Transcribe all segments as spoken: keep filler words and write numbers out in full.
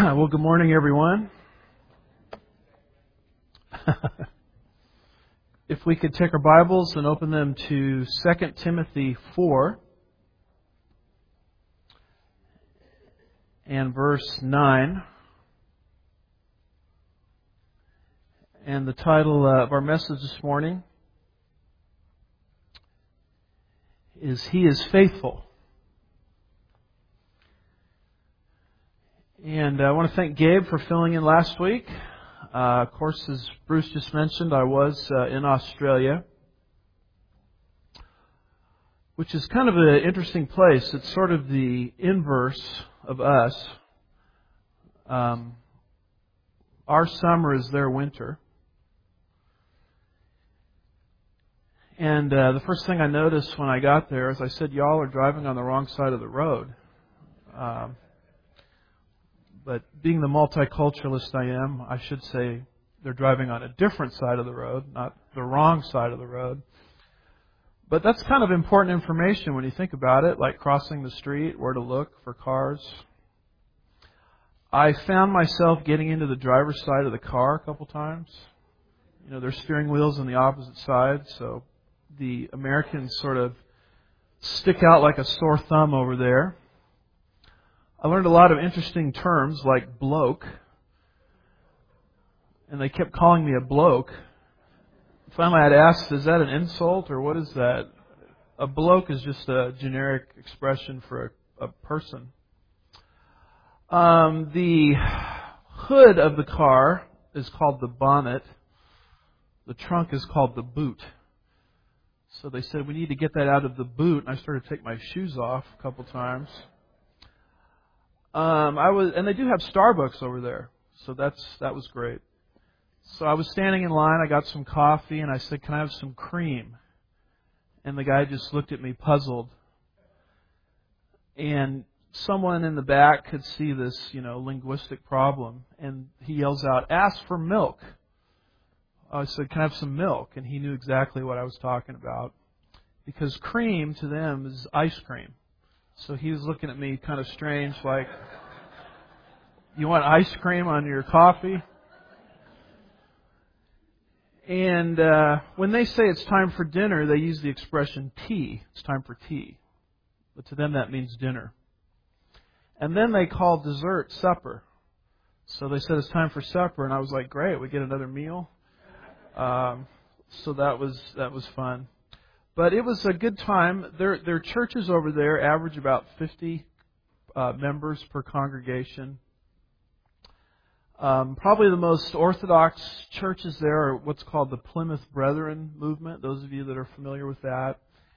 Well, good morning, everyone. If we could take our Bibles and open them to Second Timothy four and verse nine. And the title of our message this morning is He is Faithful. And I want to thank Gabe for filling in last week. Uh, of course, as Bruce just mentioned, I was uh, in Australia, which is kind of an interesting place. It's sort of the inverse of us. Um, our summer is their winter. And uh, the first thing I noticed when I got there is I said, y'all are driving on the wrong side of the road. Um, But being the multiculturalist I am, I should say they're driving on a different side of the road, not the wrong side of the road. But that's kind of important information when you think about it, like crossing the street, where to look for cars. I found myself getting into the driver's side of the car a couple times. You know, their steering wheel's on the opposite side, so the Americans sort of stick out like a sore thumb over there. I learned a lot of interesting terms like bloke. And they kept calling me a bloke. Finally I'd asked, is that an insult or what is that? A bloke is just a generic expression for a, a person. Um, the hood of the car is called the bonnet. The trunk is called the boot. So they said, we need to get that out of the boot. And I started to take my shoes off a couple times. Um, I was, and they do have Starbucks over there, so that's that was great. So I was standing in line. I got some coffee, and I said, "Can I have some cream?" And the guy just looked at me, puzzled. And someone in the back could see this, you know, linguistic problem, and he yells out, "Ask for milk." I said, "Can I have some milk?" And he knew exactly what I was talking about, because cream to them is ice cream. So he was looking at me kind of strange, like, you want ice cream on your coffee? And uh, when they say it's time for dinner, they use the expression tea. It's time for tea. But to them that means dinner. And then they call dessert supper. So they said it's time for supper, and I was like, great, we get another meal. Um, so that was that was fun. But it was a good time. Their their churches over there average about fifty uh, members per congregation. Um, probably the most orthodox churches there are what's called the Plymouth Brethren movement. Those of you that are familiar with that.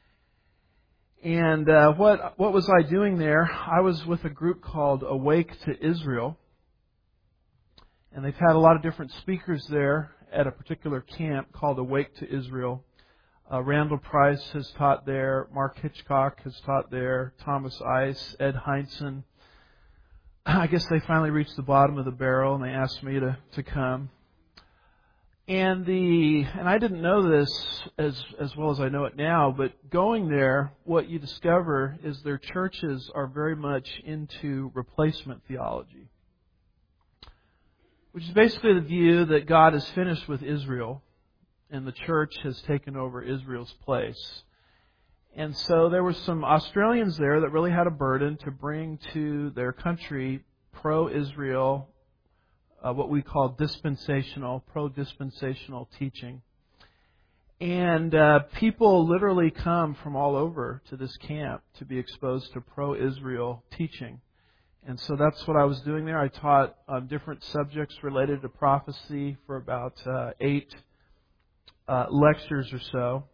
And uh, what what was I doing there? I was with a group called Awake to Israel, and they've had a lot of different speakers there at a particular camp called Awake to Israel. Uh, Randall Price has taught there. Mark Hitchcock has taught there. Thomas Ice, Ed Heinzen. I guess they finally reached the bottom of the barrel and they asked me to, to come. And the and I didn't know this as as well as I know it now, but going there, what you discover is their churches are very much into replacement theology, which is basically the view that God is finished with Israel and the church has taken over Israel's place. And so there were some Australians there that really had a burden to bring to their country pro-Israel, uh, what we call dispensational, pro-dispensational teaching. And uh, people literally come from all over to this camp to be exposed to pro-Israel teaching. And so that's what I was doing there. I taught um, different subjects related to prophecy for about uh, eight Uh, lectures or so.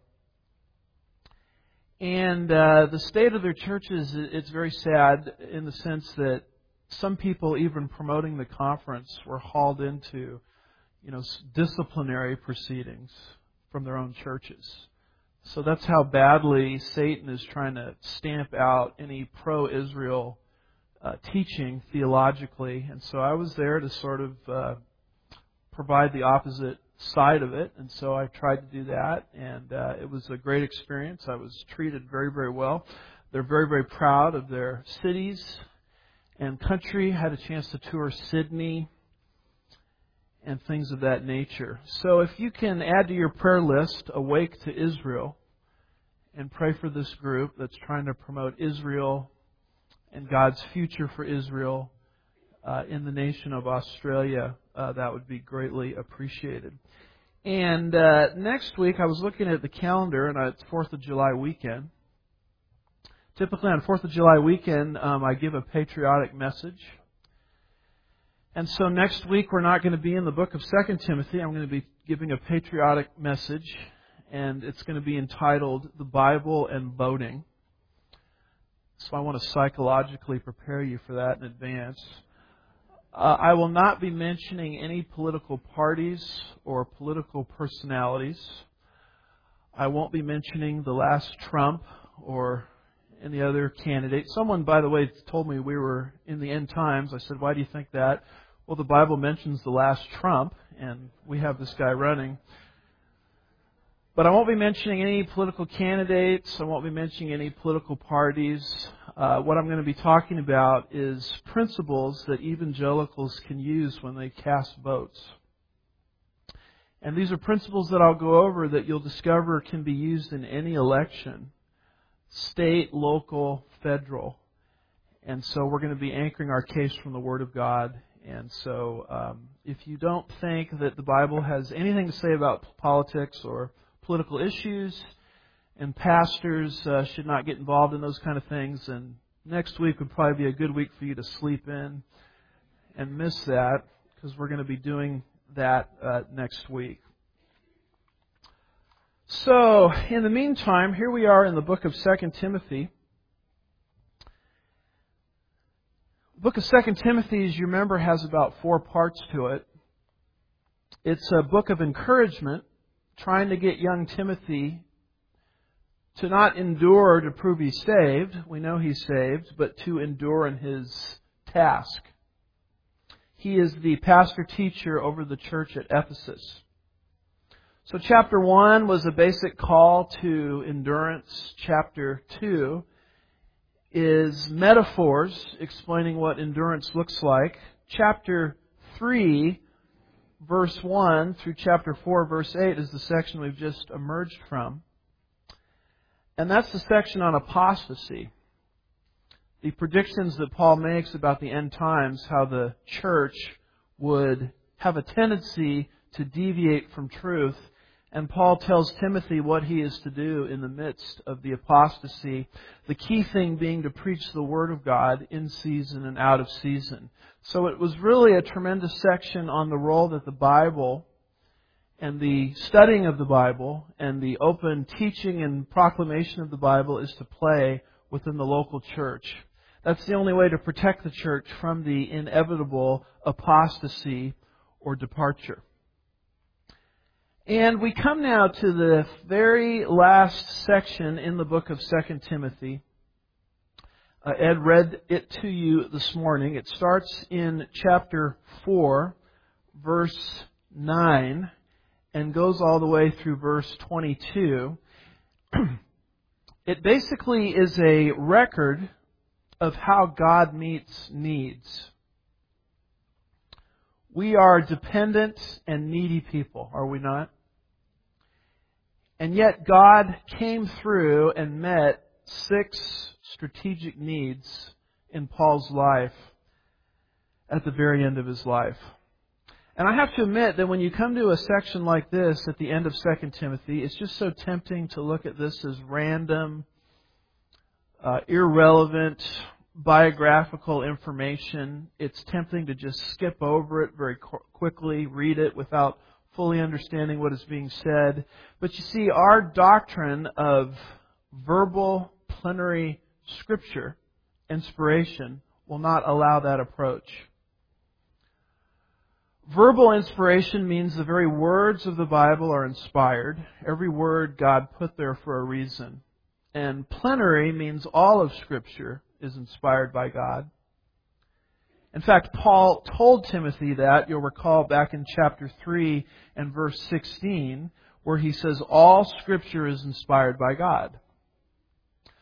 And uh, the state of their churches, it's very sad in the sense that some people, even promoting the conference, were hauled into, you know, disciplinary proceedings from their own churches. So that's how badly Satan is trying to stamp out any pro-Israel uh, teaching theologically. And so I was there to sort of uh, provide the opposite side of it, and so I tried to do that, and uh, it was a great experience. I was treated very, very well. They're very, very proud of their cities and country. Had a chance to tour Sydney and things of that nature. So if you can add to your prayer list, Awake to Israel, and pray for this group that's trying to promote Israel and God's future for Israel uh, in the nation of Australia, uh, that would be greatly appreciated. And uh, next week, I was looking at the calendar, and it's fourth of July weekend. Typically on fourth of July weekend, um, I give a patriotic message. And so next week, we're not going to be in the book of Second Timothy. I'm going to be giving a patriotic message, and it's going to be entitled The Bible and Voting. So I want to psychologically prepare you for that in advance. Uh, I will not be mentioning any political parties or political personalities. I won't be mentioning the last Trump or any other candidate. Someone, by the way, told me we were in the end times. I said, why do you think that? Well, the Bible mentions the last Trump, and we have this guy running. But I won't be mentioning any political candidates. I won't be mentioning any political parties. Uh, what I'm going to be talking about is principles that evangelicals can use when they cast votes. And these are principles that I'll go over that you'll discover can be used in any election, state, local, federal. And so we're going to be anchoring our case from the Word of God. And so um, if you don't think that the Bible has anything to say about politics or political issues, and pastors uh, should not get involved in those kind of things, and next week would probably be a good week for you to sleep in and miss that, because we're going to be doing that uh, next week. So, in the meantime, here we are in the book of Second Timothy. The book of Second Timothy, as you remember, has about four parts to it. It's a book of encouragement, trying to get young Timothy to not endure to prove he's saved. We know he's saved, but to endure in his task. He is the pastor-teacher over the church at Ephesus. So chapter one was a basic call to endurance. Chapter two is metaphors explaining what endurance looks like. Chapter three, verse one through chapter four, verse eight is the section we've just emerged from. And that's the section on apostasy. The predictions that Paul makes about the end times, how the church would have a tendency to deviate from truth. And Paul tells Timothy what he is to do in the midst of the apostasy. The key thing being to preach the Word of God in season and out of season. So it was really a tremendous section on the role that the Bible and the studying of the Bible and the open teaching and proclamation of the Bible is to play within the local church. That's the only way to protect the church from the inevitable apostasy or departure. And we come now to the very last section in the book of Second Timothy. Uh, Ed read it to you this morning. It starts in chapter four, verse nine, and goes all the way through verse twenty-two. It basically is a record of how God meets needs. We are dependent and needy people, are we not? And yet God came through and met six strategic needs in Paul's life at the very end of his life. And I have to admit that when you come to a section like this at the end of Second Timothy, it's just so tempting to look at this as random, uh, irrelevant, biographical information. It's tempting to just skip over it very qu- quickly, read it without fully understanding what is being said. But you see, our doctrine of verbal plenary Scripture, inspiration, will not allow that approach. Verbal inspiration means the very words of the Bible are inspired. Every word God put there for a reason. And plenary means all of Scripture is inspired by God. In fact, Paul told Timothy that. You'll recall back in chapter three and verse sixteen, where he says all Scripture is inspired by God.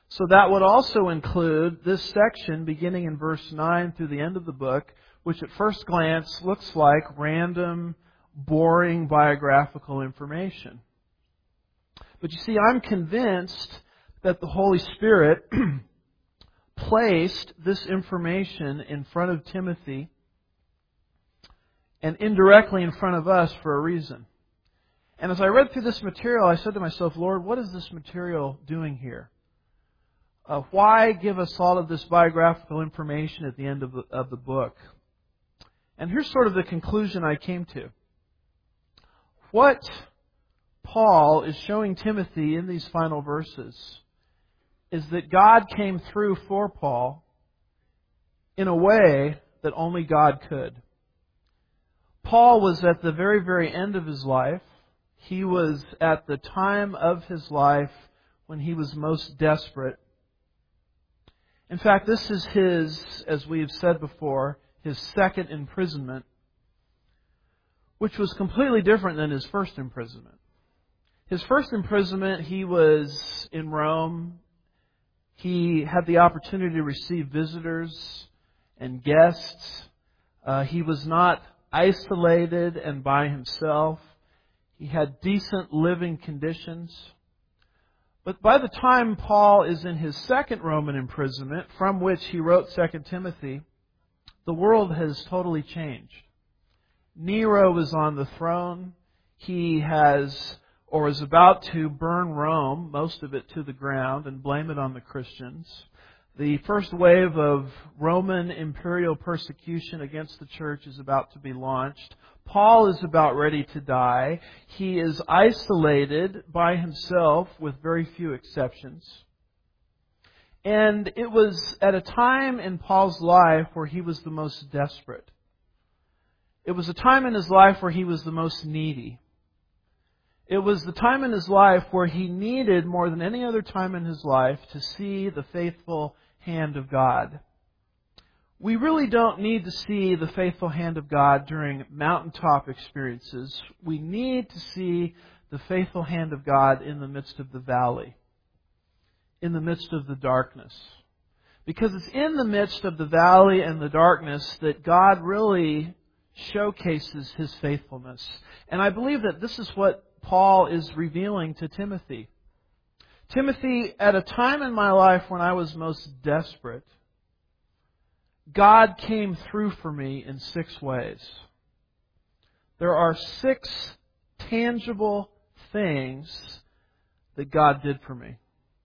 So that would also include this section beginning in verse nine through the end of the book, which at first glance looks like random, boring biographical information. But you see, I'm convinced that the Holy Spirit placed this information in front of Timothy and indirectly in front of us for a reason. And as I read through this material, I said to myself, Lord, what is this material doing here? Uh, why give us all of this biographical information at the end of the, of the book? And here's sort of the conclusion I came to. What Paul is showing Timothy in these final verses is that God came through for Paul in a way that only God could. Paul was at the very, very end of his life. He was at the time of his life when he was most desperate. In fact, this is his, as we have said before, his second imprisonment, which was completely different than his first imprisonment. His first imprisonment, he was in Rome. He had the opportunity to receive visitors and guests. Uh, he was not isolated and by himself. He had decent living conditions. But by the time Paul is in his second Roman imprisonment, from which he wrote Second Timothy, the world has totally changed. Nero is on the throne. He has, or is about to, burn Rome, most of it to the ground, and blame it on the Christians. The first wave of Roman imperial persecution against the church is about to be launched. Paul is about ready to die. He is isolated by himself with very few exceptions. And it was at a time in Paul's life where he was the most desperate. It was a time in his life where he was the most needy. It was the time in his life where he needed more than any other time in his life to see the faithful hand of God. We really don't need to see the faithful hand of God during mountaintop experiences. We need to see the faithful hand of God in the midst of the valley, in the midst of the darkness. Because it's in the midst of the valley and the darkness that God really showcases His faithfulness. And I believe that this is what Paul is revealing to Timothy. Timothy, at a time in my life when I was most desperate, God came through for me in six ways. There are six tangible things that God did for me.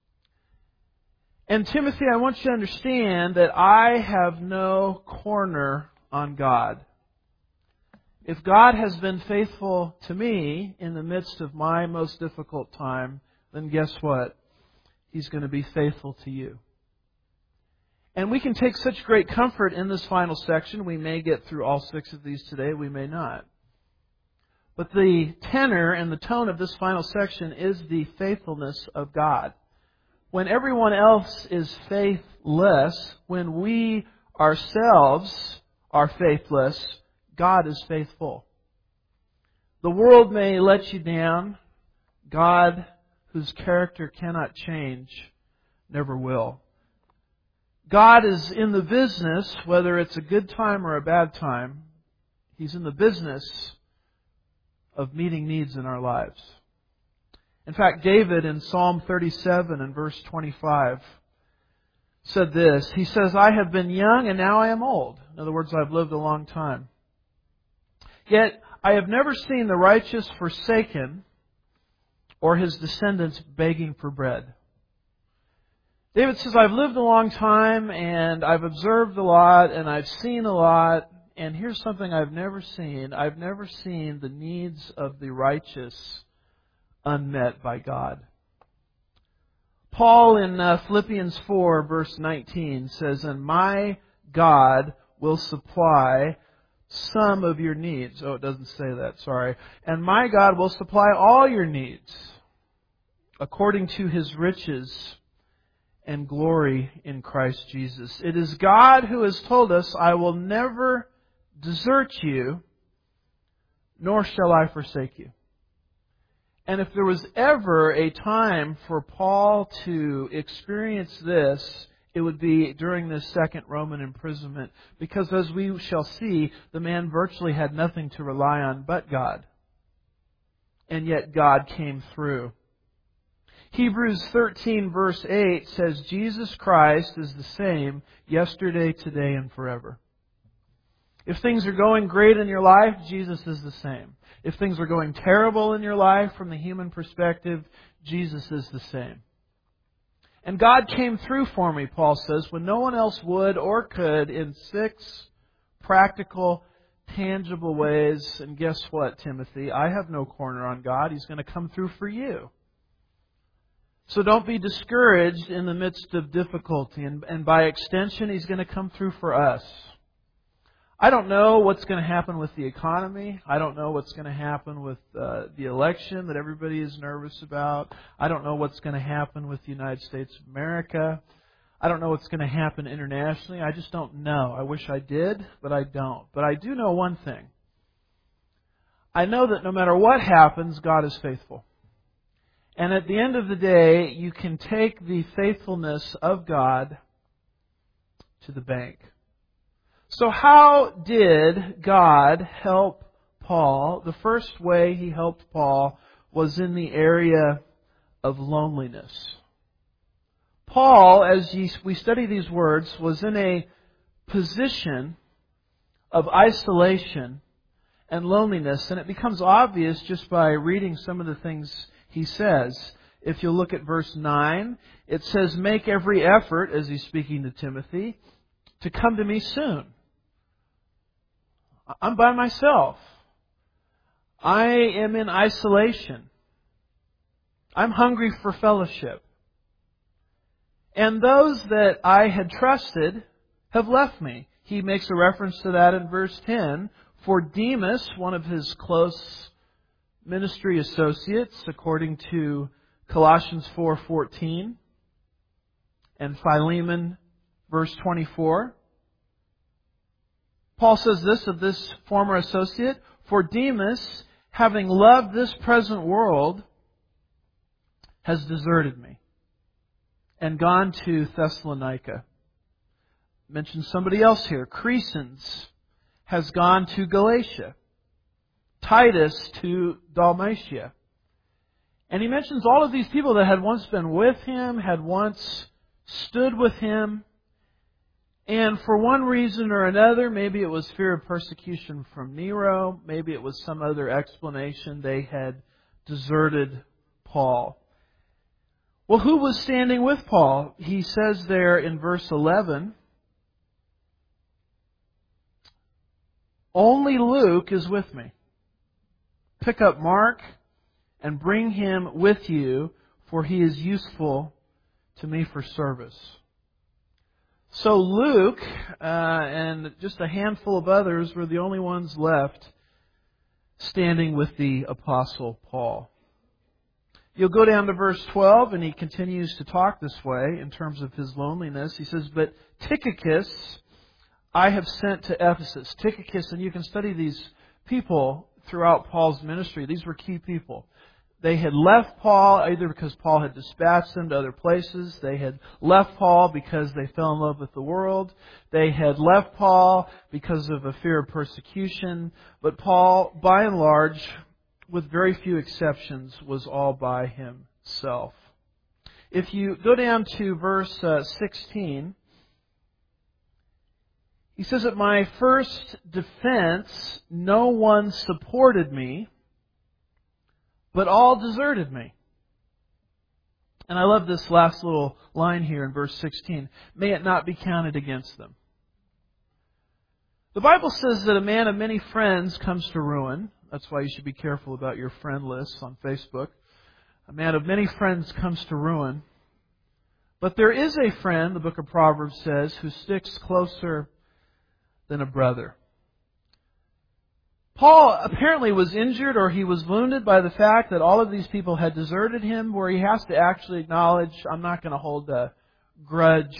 And Timothy, I want you to understand that I have no corner on God. If God has been faithful to me in the midst of my most difficult time, then guess what? He's going to be faithful to you. And we can take such great comfort in this final section. We may get through all six of these today, we may not. But the tenor and the tone of this final section is the faithfulness of God. When everyone else is faithless, when we ourselves are faithless, God is faithful. The world may let you down. God, whose character cannot change, never will. God is in the business, whether it's a good time or a bad time, He's in the business of meeting needs in our lives. In fact, David in Psalm thirty-seven and verse twenty-five said this. He says, I have been young and now I am old. In other words, I've lived a long time. Yet I have never seen the righteous forsaken or his descendants begging for bread. David says, I've lived a long time and I've observed a lot and I've seen a lot. And here's something I've never seen. I've never seen the needs of the righteous unmet by God. Paul in uh, Philippians four verse nineteen says, and my God will supply some of your needs. Oh, it doesn't say that, sorry. And my God will supply all your needs according to His riches and glory in Christ Jesus. It is God who has told us, I will never desert you, nor shall I forsake you. And if there was ever a time for Paul to experience this, it would be during this second Roman imprisonment. Because as we shall see, the man virtually had nothing to rely on but God. And yet God came through. Hebrews thirteen verse eight says, Jesus Christ is the same yesterday, today, and forever. If things are going great in your life, Jesus is the same. If things are going terrible in your life from the human perspective, Jesus is the same. And God came through for me, Paul says, when no one else would or could, in six practical, tangible ways. And guess what, Timothy? I have no corner on God. He's going to come through for you. So don't be discouraged in the midst of difficulty. And, and by extension, He's going to come through for us. I don't know what's going to happen with the economy. I don't know what's going to happen with uh, the election that everybody is nervous about. I don't know what's going to happen with the United States of America. I don't know what's going to happen internationally. I just don't know. I wish I did, but I don't. But I do know one thing. I know that no matter what happens, God is faithful. And at the end of the day, you can take the faithfulness of God to the bank. So how did God help Paul? The first way He helped Paul was in the area of loneliness. Paul, as we study these words, was in a position of isolation and loneliness. And it becomes obvious just by reading some of the things he says. If you look at verse nine, it says, make every effort, as he's speaking to Timothy, to come to me soon. I'm by myself. I am in isolation. I'm hungry for fellowship. And those that I had trusted have left me. He makes a reference to that in verse ten. For Demas, one of his close ministry associates, according to Colossians four fourteen, and Philemon, verse twenty-four. Paul says this of this former associate, for Demas, having loved this present world, has deserted me and gone to Thessalonica. Mention somebody else here. Crescens has gone to Galatia. Titus to Dalmatia. And he mentions all of these people that had once been with him, had once stood with him, and for one reason or another, maybe it was fear of persecution from Nero, maybe it was some other explanation, they had deserted Paul. Well, who was standing with Paul? He says there in verse eleven, only Luke is with me. Pick up Mark and bring him with you, for he is useful to me for service. So Luke uh, and just a handful of others were the only ones left standing with the Apostle Paul. You'll go down to verse twelve, and he continues to talk this way in terms of his loneliness. He says, but Tychicus I have sent to Ephesus. Tychicus, and you can study these people throughout Paul's ministry. These were key people. They had left Paul either because Paul had dispatched them to other places. They had left Paul because they fell in love with the world. They had left Paul because of a fear of persecution. But Paul, by and large, with very few exceptions, was all by himself. If you go down to verse uh, sixteen, he says, at my first defense, no one supported me, but all deserted me. And I love this last little line here in verse sixteen. May it not be counted against them. The Bible says that a man of many friends comes to ruin. That's why you should be careful about your friend lists on Facebook. A man of many friends comes to ruin. But there is a friend, the book of Proverbs says, who sticks closer than a brother. Paul apparently was injured or he was wounded by the fact that all of these people had deserted him, where he has to actually acknowledge, I'm not going to hold a grudge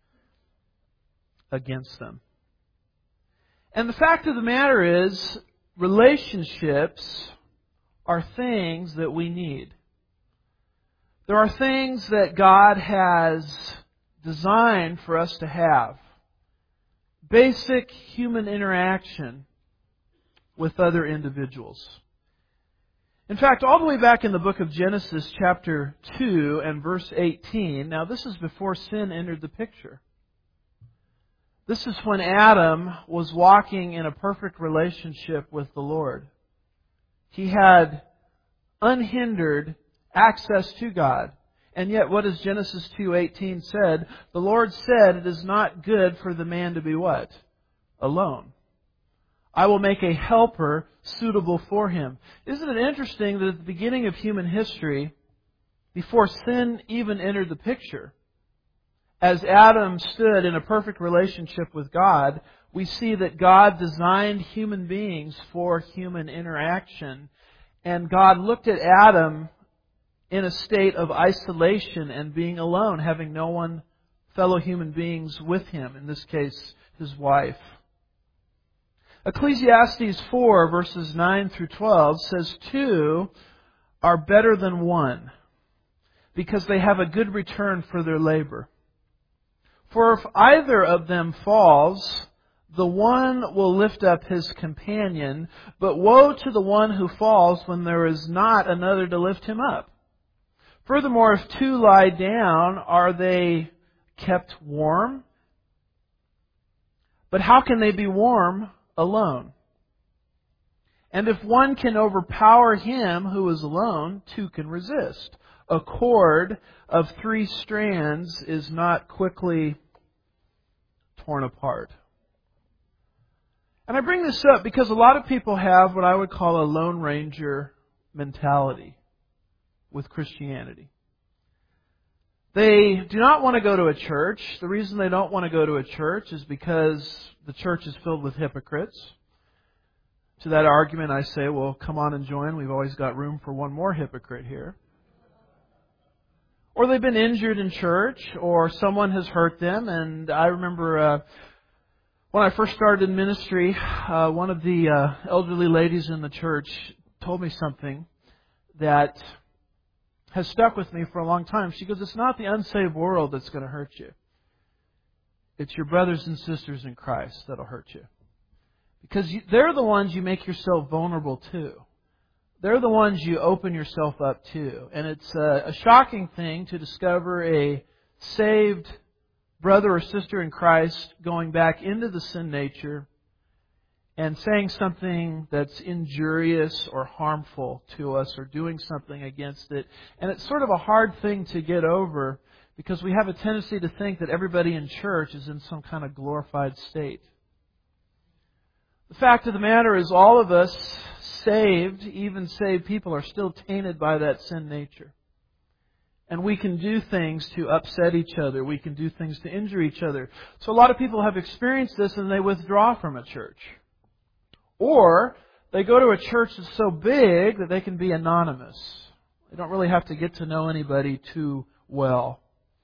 against them. And the fact of the matter is, relationships are things that we need. There are things that God has designed for us to have. Basic human interaction with other individuals. In fact, all the way back in the book of Genesis chapter two and verse eighteen, now this is before sin entered the picture. This is when Adam was walking in a perfect relationship with the Lord. He had unhindered access to God. And yet, what does Genesis two eighteen said? The Lord said, it is not good for the man to be what? Alone. I will make a helper suitable for him. Isn't it interesting that at the beginning of human history, before sin even entered the picture, as Adam stood in a perfect relationship with God, we see that God designed human beings for human interaction. And God looked at Adam in a state of isolation and being alone, having no one, fellow human beings with him, in this case, his wife. Ecclesiastes four, verses nine through twelve says, two are better than one, because they have a good return for their labor. For if either of them falls, the one will lift up his companion, but woe to the one who falls when there is not another to lift him up. Furthermore, if two lie down, are they kept warm? But how can they be warm alone? And if one can overpower him who is alone, two can resist. A cord of three strands is not quickly torn apart. And I bring this up because a lot of people have what I would call a Lone Ranger mentality with Christianity. They do not want to go to a church. The reason they don't want to go to a church is because the church is filled with hypocrites. To that argument I say, well, come on and join. We've always got room for one more hypocrite here. Or they've been injured in church, or someone has hurt them. And I remember uh, when I first started in ministry, uh, one of the uh, elderly ladies in the church told me something that has stuck with me for a long time. She goes, it's not the unsaved world that's going to hurt you. It's your brothers and sisters in Christ that'll hurt you. Because you, they're the ones you make yourself vulnerable to. They're the ones you open yourself up to. And it's a, a shocking thing to discover a saved brother or sister in Christ going back into the sin nature and saying something that's injurious or harmful to us or doing something against it. And it's sort of a hard thing to get over because we have a tendency to think that everybody in church is in some kind of glorified state. The fact of the matter is all of us saved, even saved people, are still tainted by that sin nature. And we can do things to upset each other. We can do things to injure each other. So a lot of people have experienced this and they withdraw from a church. Or they go to a church that's so big that they can be anonymous. They don't really have to get to know anybody too well.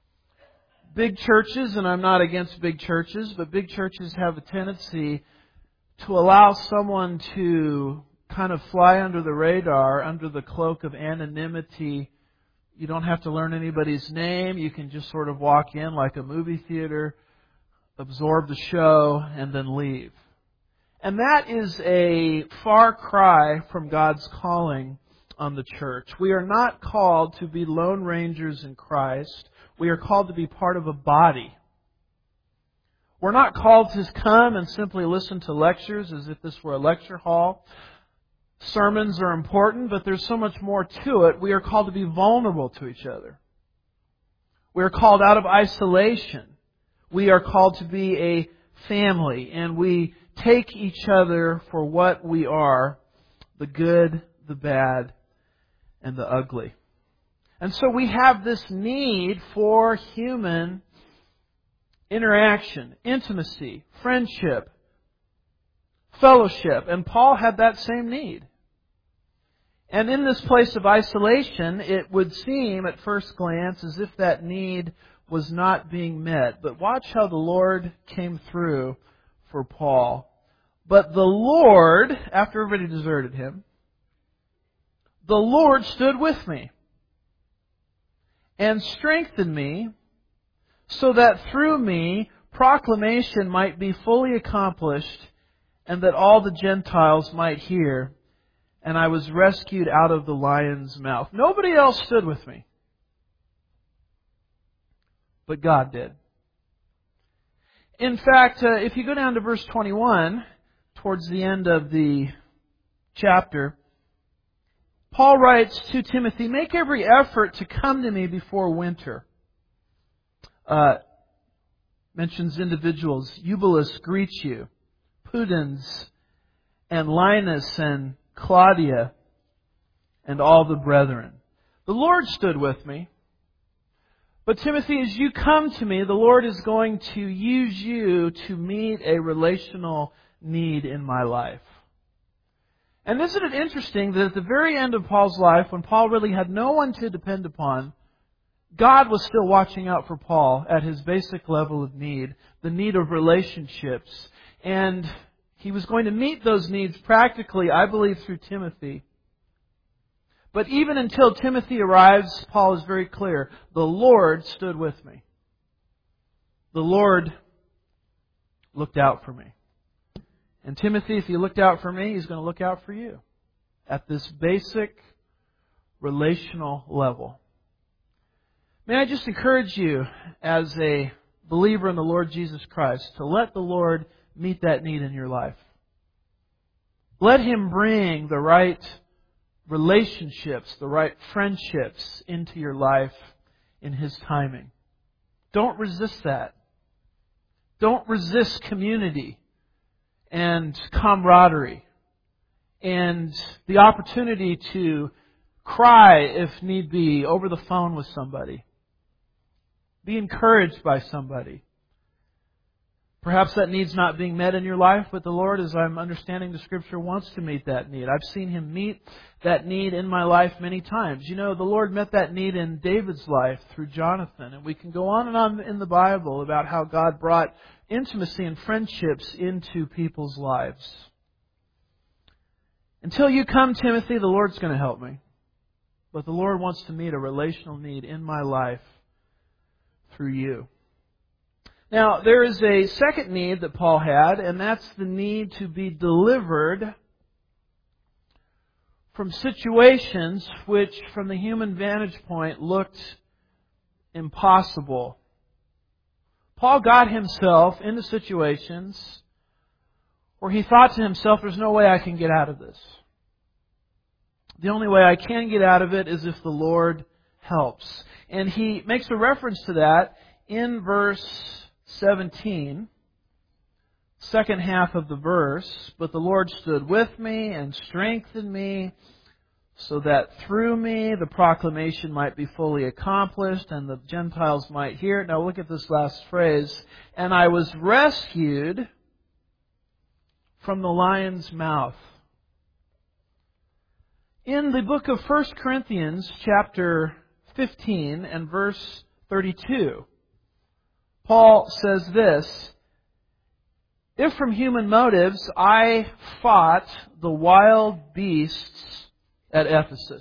Big churches, and I'm not against big churches, but big churches have a tendency to allow someone to kind of fly under the radar, under the cloak of anonymity. You don't have to learn anybody's name. You can just sort of walk in like a movie theater, absorb the show, and then leave. And that is a far cry from God's calling on the church. We are not called to be lone rangers in Christ. We are called to be part of a body. We're not called to come and simply listen to lectures as if this were a lecture hall. Sermons are important, but there's so much more to it. We are called to be vulnerable to each other. We are called out of isolation. We are called to be a family, and we take each other for what we are, the good, the bad, and the ugly. And so we have this need for human interaction, intimacy, friendship, fellowship. And Paul had that same need. And in this place of isolation, it would seem at first glance as if that need was not being met. But watch how the Lord came through for Paul. But the Lord, after everybody deserted him, the Lord stood with me and strengthened me, so that through me proclamation might be fully accomplished, and that all the Gentiles might hear. And I was rescued out of the lion's mouth. Nobody else stood with me, but God did. In fact, uh, if you go down to verse twenty-one, towards the end of the chapter, Paul writes to Timothy, "Make every effort to come to me before winter." Uh, mentions individuals. Eubulus greets you. Pudens and Linus and Claudia and all the brethren. The Lord stood with me. But Timothy, as you come to me, the Lord is going to use you to meet a relational need in my life. And isn't it interesting that at the very end of Paul's life, when Paul really had no one to depend upon, God was still watching out for Paul at his basic level of need, the need of relationships. And He was going to meet those needs practically, I believe, through Timothy. But even until Timothy arrives, Paul is very clear. The Lord stood with me. The Lord looked out for me. And Timothy, if He looked out for me, He's going to look out for you at this basic relational level. May I just encourage you as a believer in the Lord Jesus Christ to let the Lord meet that need in your life. Let Him bring the right relationships, the right friendships into your life in His timing. Don't resist that. Don't resist community and camaraderie and the opportunity to cry, if need be, over the phone with somebody. Be encouraged by somebody. Perhaps that need's not being met in your life, but the Lord, as I'm understanding the Scripture, wants to meet that need. I've seen Him meet that need in my life many times. You know, the Lord met that need in David's life through Jonathan. And we can go on and on in the Bible about how God brought intimacy and friendships into people's lives. Until you come, Timothy, the Lord's going to help me. But the Lord wants to meet a relational need in my life through you. Now, there is a second need that Paul had, and that's the need to be delivered from situations which, from the human vantage point, looked impossible. Paul got himself into situations where he thought to himself, there's no way I can get out of this. The only way I can get out of it is if the Lord helps. And he makes a reference to that in verse seventeen, second half of the verse. But the Lord stood with me and strengthened me, so that through me the proclamation might be fully accomplished and the Gentiles might hear it. Now look at this last phrase. And I was rescued from the lion's mouth. In the book of First Corinthians, chapter fifteen and verse thirty-two, Paul says this, if from human motives I fought the wild beasts at Ephesus.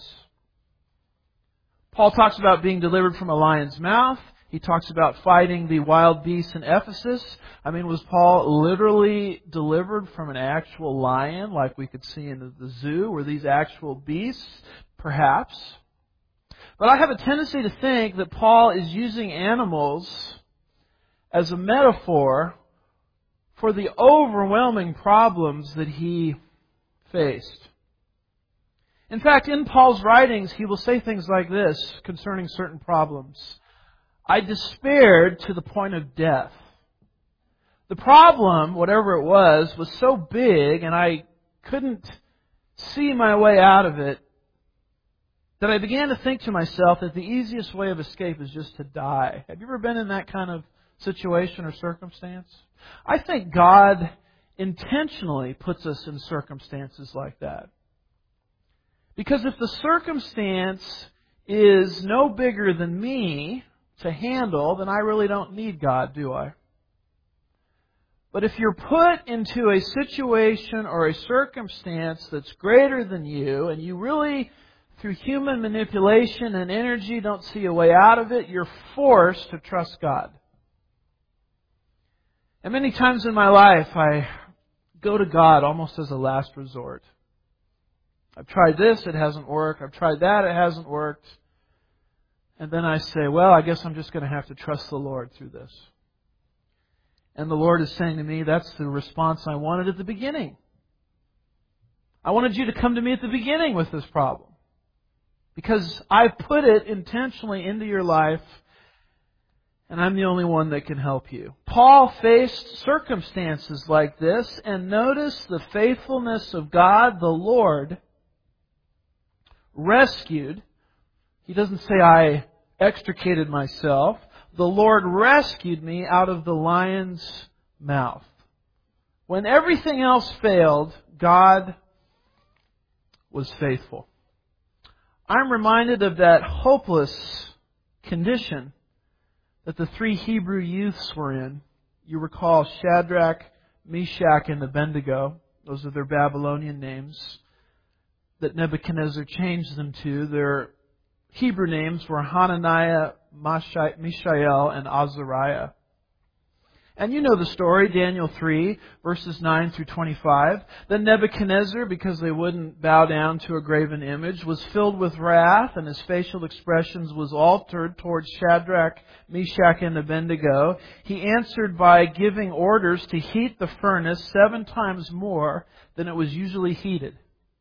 Paul talks about being delivered from a lion's mouth. He talks about fighting the wild beasts in Ephesus. I mean, was Paul literally delivered from an actual lion like we could see in the zoo? Were these actual beasts? Perhaps. But I have a tendency to think that Paul is using animals as a metaphor for the overwhelming problems that he faced. In fact, in Paul's writings, he will say things like this concerning certain problems. I despaired to the point of death. The problem, whatever it was, was so big and I couldn't see my way out of it that I began to think to myself that the easiest way of escape is just to die. Have you ever been in that kind of situation or circumstance? I think God intentionally puts us in circumstances like that. Because if the circumstance is no bigger than me to handle, then I really don't need God, do I? But if you're put into a situation or a circumstance that's greater than you, and you really through human manipulation and energy, don't see a way out of it, you're forced to trust God. And many times in my life, I go to God almost as a last resort. I've tried this, it hasn't worked. I've tried that, it hasn't worked. And then I say, well, I guess I'm just going to have to trust the Lord through this. And the Lord is saying to me, that's the response I wanted at the beginning. I wanted you to come to me at the beginning with this problem. Because I put it intentionally into your life, and I'm the only one that can help you. Paul faced circumstances like this, and notice the faithfulness of God, the Lord, rescued. He doesn't say, I extricated myself. The Lord rescued me out of the lion's mouth. When everything else failed, God was faithful. I'm reminded of that hopeless condition that the three Hebrew youths were in. You recall Shadrach, Meshach, and Abednego. Those are their Babylonian names that Nebuchadnezzar changed them to. Their Hebrew names were Hananiah, Mishael, and Azariah. And you know the story, Daniel three, verses nine through twenty-five. Then Nebuchadnezzar, because they wouldn't bow down to a graven image, was filled with wrath, and his facial expressions was altered towards Shadrach, Meshach, and Abednego. He answered by giving orders to heat the furnace seven times more than it was usually heated.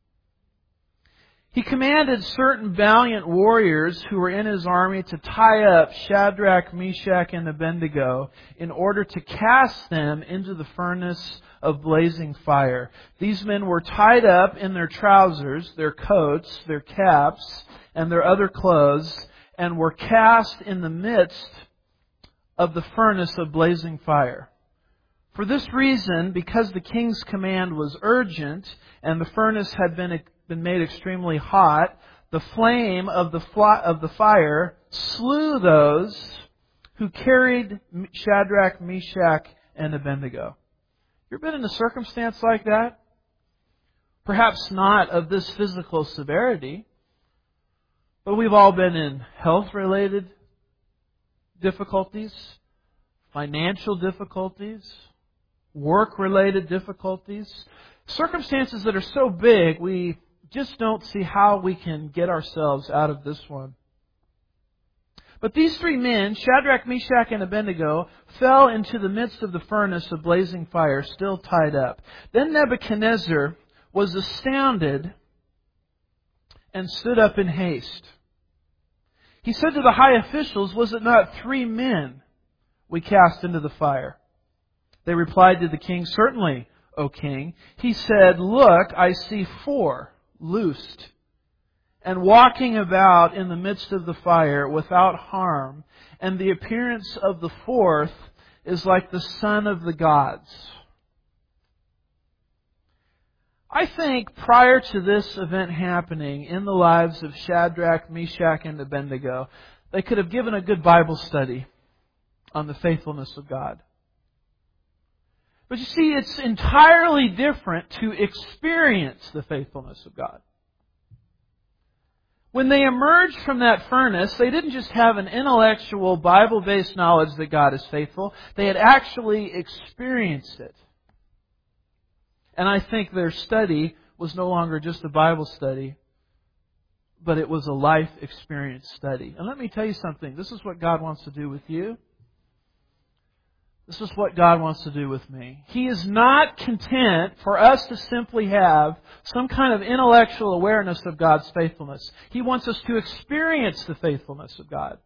He commanded certain valiant warriors who were in his army to tie up Shadrach, Meshach, and Abednego in order to cast them into the furnace of blazing fire. These men were tied up in their trousers, their coats, their caps, and their other clothes, and were cast in the midst of the furnace of blazing fire. For this reason, because the king's command was urgent and the furnace had been been made extremely hot, the flame of the fly, of the fire slew those who carried Shadrach, Meshach, and Abednego. You ever been in a circumstance like that? Perhaps not of this physical severity, but we've all been in health-related difficulties, financial difficulties, work-related difficulties, circumstances that are so big we just don't see how we can get ourselves out of this one. But these three men, Shadrach, Meshach, and Abednego, fell into the midst of the furnace of blazing fire, still tied up. Then Nebuchadnezzar was astounded and stood up in haste. He said to the high officials, "Was it not three men we cast into the fire?" They replied to the king, "Certainly, O king." He said, "Look, I see four loosed and walking about in the midst of the fire without harm, and the appearance of the fourth is like the son of the gods." I think prior to this event happening in the lives of Shadrach, Meshach, and Abednego, they could have given a good Bible study on the faithfulness of God. But you see, it's entirely different to experience the faithfulness of God. When they emerged from that furnace, they didn't just have an intellectual, Bible-based knowledge that God is faithful. They had actually experienced it. And I think their study was no longer just a Bible study, but it was a life experience study. And let me tell you something. This is what God wants to do with you. This is what God wants to do with me. He is not content for us to simply have some kind of intellectual awareness of God's faithfulness. He wants us to experience the faithfulness of God.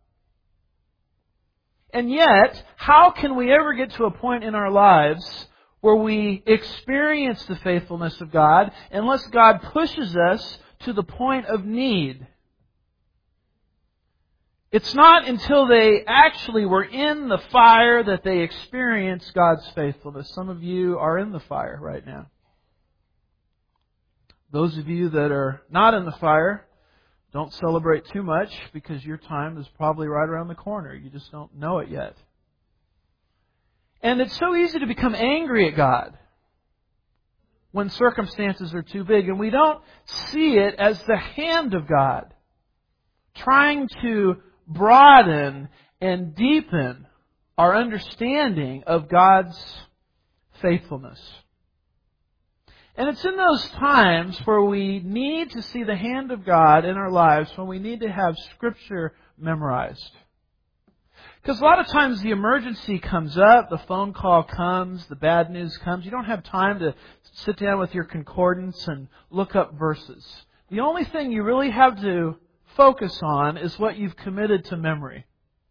And yet, how can we ever get to a point in our lives where we experience the faithfulness of God unless God pushes us to the point of need? It's not until they actually were in the fire that they experienced God's faithfulness. Some of you are in the fire right now. Those of you that are not in the fire, don't celebrate too much because your time is probably right around the corner. You just don't know it yet. And it's so easy to become angry at God. when circumstances are too big. And we don't see it as the hand of God trying to broaden and deepen our understanding of God's faithfulness. And it's in those times where we need to see the hand of God in our lives, when we need to have Scripture memorized. Because a lot of times the emergency comes up, the phone call comes, the bad news comes. You don't have time to sit down with your concordance and look up verses. The only thing you really have to focus on is what you've committed to memory.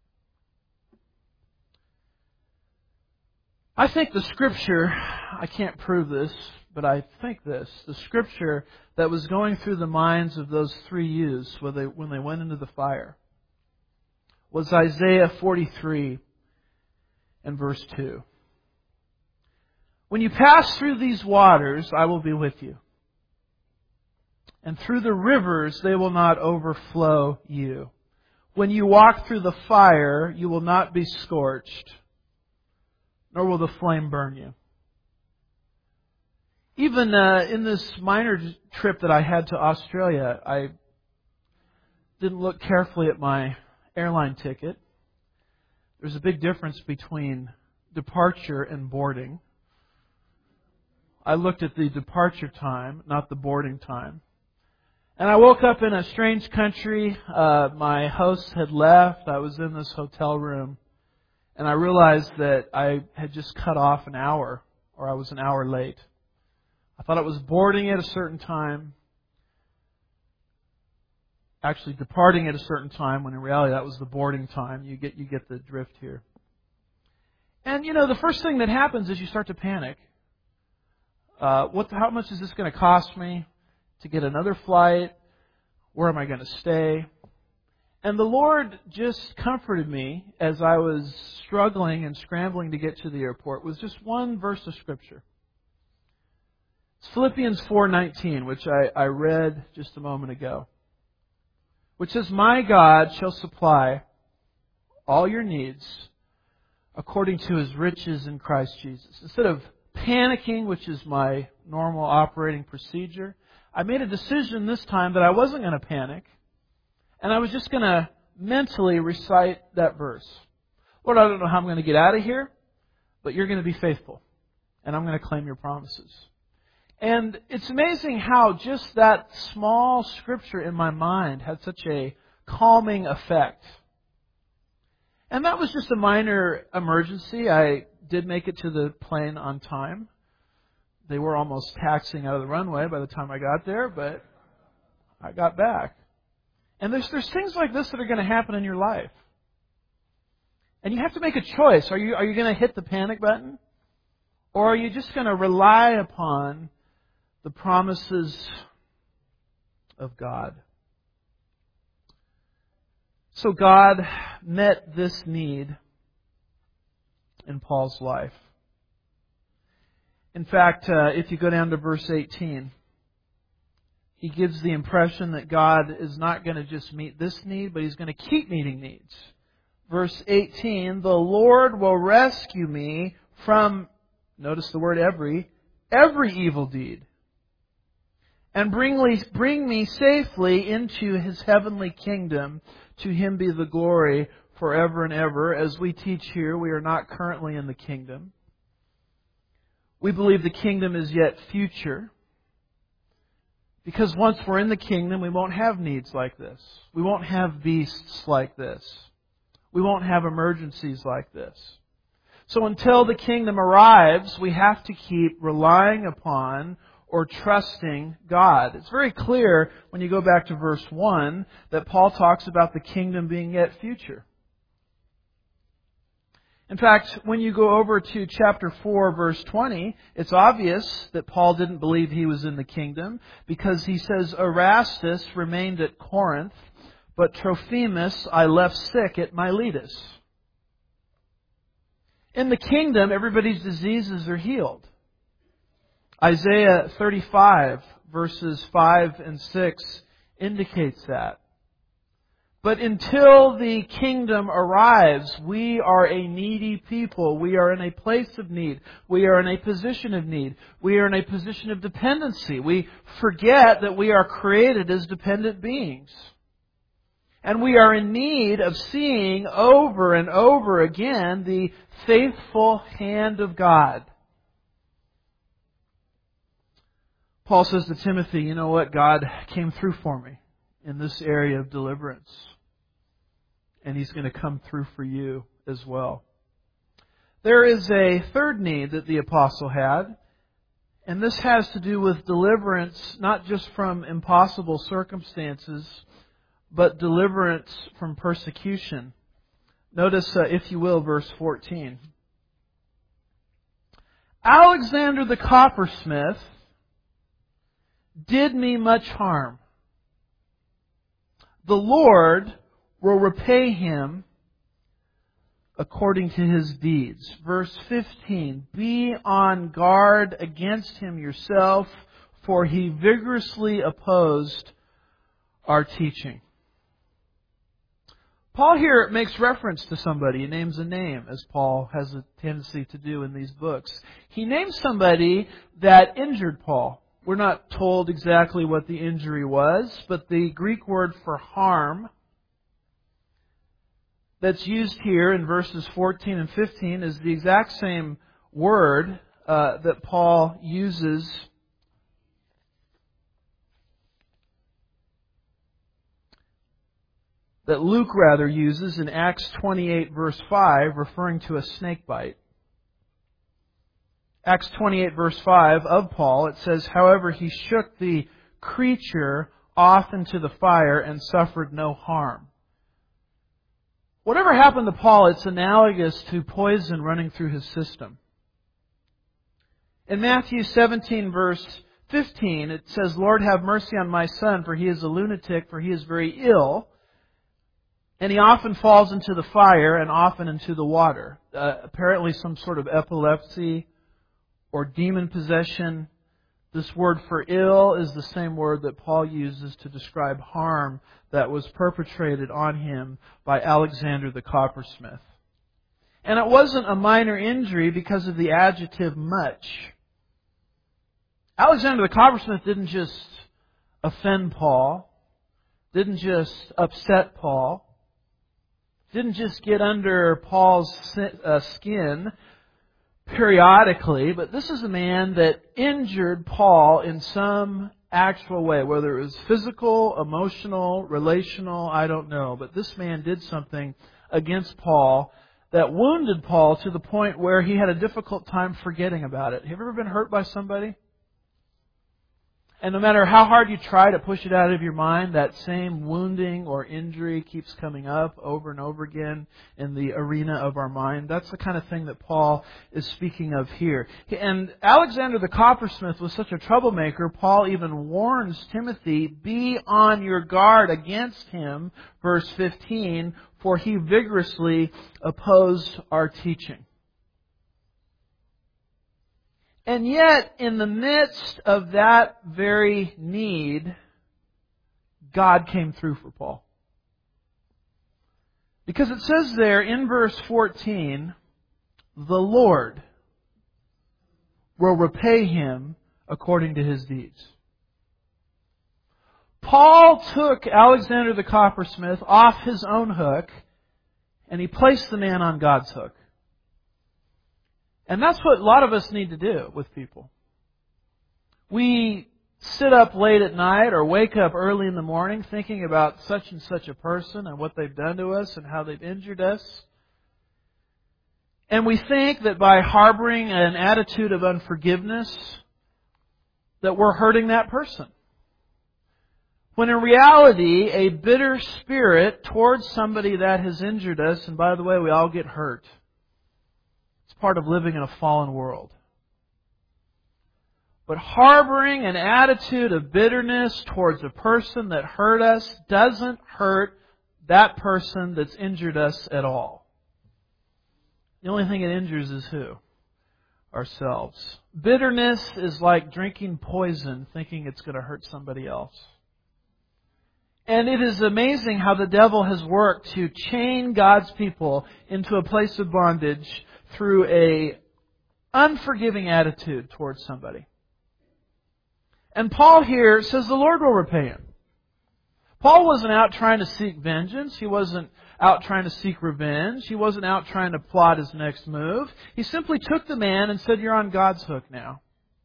I think the Scripture, I can't prove this, but I think this, the Scripture that was going through the minds of those three youths when they, when they went into the fire was Isaiah forty-three and verse two. When you pass through these waters, I will be with you. And through the rivers, they will not overflow you. When you walk through the fire, you will not be scorched, nor will the flame burn you. Even uh, in this minor trip that I had to Australia, I didn't look carefully at my airline ticket. There's a big difference between departure and boarding. I looked at the departure time, not the boarding time. And I woke up in a strange country. Uh, my host had left. I was in this hotel room. And I realized that I had just cut off an hour, or I was an hour late. I thought it was boarding at a certain time, actually departing at a certain time, when in reality that was the boarding time. You get you get the drift here. And you know, the first thing that happens is you start to panic. Uh, what? How much is this going to cost me to get another flight? Where am I going to stay? And the Lord just comforted me as I was struggling and scrambling to get to the airport with just one verse of Scripture. It's Philippians four nineteen, which I, I read just a moment ago, which says, "My God shall supply all your needs according to His riches in Christ Jesus." Instead of panicking, which is my normal operating procedure, I made a decision this time that I wasn't going to panic, and I was just going to mentally recite that verse. Lord, I don't know how I'm going to get out of here, but You're going to be faithful, and I'm going to claim Your promises. And it's amazing how just that small Scripture in my mind had such a calming effect. And that was just a minor emergency. I did make it to the plane on time. They were almost taxiing out of the runway by the time I got there, but I got back. And there's there's things like this that are going to happen in your life. And you have to make a choice. Are you are you going to hit the panic button? Or are you just going to rely upon the promises of God? So God met this need in Paul's life. In fact, uh, if you go down to verse eighteen, he gives the impression that God is not going to just meet this need, but He's going to keep meeting needs. Verse eighteen, "The Lord will rescue me from," notice the word every, "every evil deed, and bring me, bring me safely into His heavenly kingdom. To Him be the glory forever and ever." As we teach here, we are not currently in the kingdom. We believe the kingdom is yet future. Because once we're in the kingdom, we won't have needs like this. We won't have beasts like this. We won't have emergencies like this. So until the kingdom arrives, we have to keep relying upon or trusting God. It's very clear when you go back to verse one that Paul talks about the kingdom being yet future. In fact, when you go over to chapter four, verse twenty, it's obvious that Paul didn't believe he was in the kingdom, because he says, "Erastus remained at Corinth, but Trophimus I left sick at Miletus." In the kingdom, everybody's diseases are healed. Isaiah thirty-five, verses five and six indicates that. But until the kingdom arrives, we are a needy people. We are in a place of need. We are in a position of need. We are in a position of dependency. We forget that we are created as dependent beings. And we are in need of seeing over and over again the faithful hand of God. Paul says to Timothy, you know what? God came through for me in this area of deliverance. And He's going to come through for you as well. There is a third need that the apostle had. And this has to do with deliverance, not just from impossible circumstances, but deliverance from persecution. Notice, uh, if you will, verse fourteen. Alexander the coppersmith did me much harm. The Lord will repay him according to his deeds. Verse fifteen. Be on guard against him yourself, for he vigorously opposed our teaching. Paul here makes reference to somebody. He names a name, as Paul has a tendency to do in these books. He names somebody that injured Paul. We're not told exactly what the injury was, but the Greek word for harm that's used here in verses fourteen and fifteen is the exact same word uh, that Paul uses that Luke rather uses in Acts twenty-eight verse five, referring to a snake bite. Acts twenty-eight verse five of Paul, it says, however, he shook the creature off into the fire and suffered no harm. Whatever happened to Paul, it's analogous to poison running through his system. In Matthew seventeen verse fifteen, it says, Lord, have mercy on my son, for he is a lunatic, for he is very ill. And he often falls into the fire and often into the water. Uh, apparently some sort of epilepsy or demon possession. This word for ill is the same word that Paul uses to describe harm that was perpetrated on him by Alexander the coppersmith. And it wasn't a minor injury because of the adjective much. Alexander the coppersmith didn't just offend Paul, didn't just upset Paul, didn't just get under Paul's skin periodically, but this is a man that injured Paul in some actual way, whether it was physical, emotional, relational, I don't know. But this man did something against Paul that wounded Paul to the point where he had a difficult time forgetting about it. Have you ever been hurt by somebody? And no matter how hard you try to push it out of your mind, that same wounding or injury keeps coming up over and over again in the arena of our mind. That's the kind of thing that Paul is speaking of here. And Alexander the coppersmith was such a troublemaker, Paul even warns Timothy, be on your guard against him, verse fifteen, for he vigorously opposed our teaching. And yet, in the midst of that very need, God came through for Paul. Because it says there in verse fourteen, the Lord will repay him according to his deeds. Paul took Alexander the coppersmith off his own hook, and he placed the man on God's hook. And that's what a lot of us need to do with people. We sit up late at night or wake up early in the morning thinking about such and such a person and what they've done to us and how they've injured us. And we think that by harboring an attitude of unforgiveness that we're hurting that person. When in reality, a bitter spirit towards somebody that has injured us, and by the way, we all get hurt. Part of living in a fallen world. But harboring an attitude of bitterness towards a person that hurt us doesn't hurt that person that's injured us at all. The only thing it injures is who? Ourselves. Bitterness is like drinking poison thinking it's going to hurt somebody else. And it is amazing how the devil has worked to chain God's people into a place of bondage through a unforgiving attitude towards somebody. And Paul here says the Lord will repay him. Paul wasn't out trying to seek vengeance. He wasn't out trying to seek revenge. He wasn't out trying to plot his next move. He simply took the man and said, "You're on God's hook now."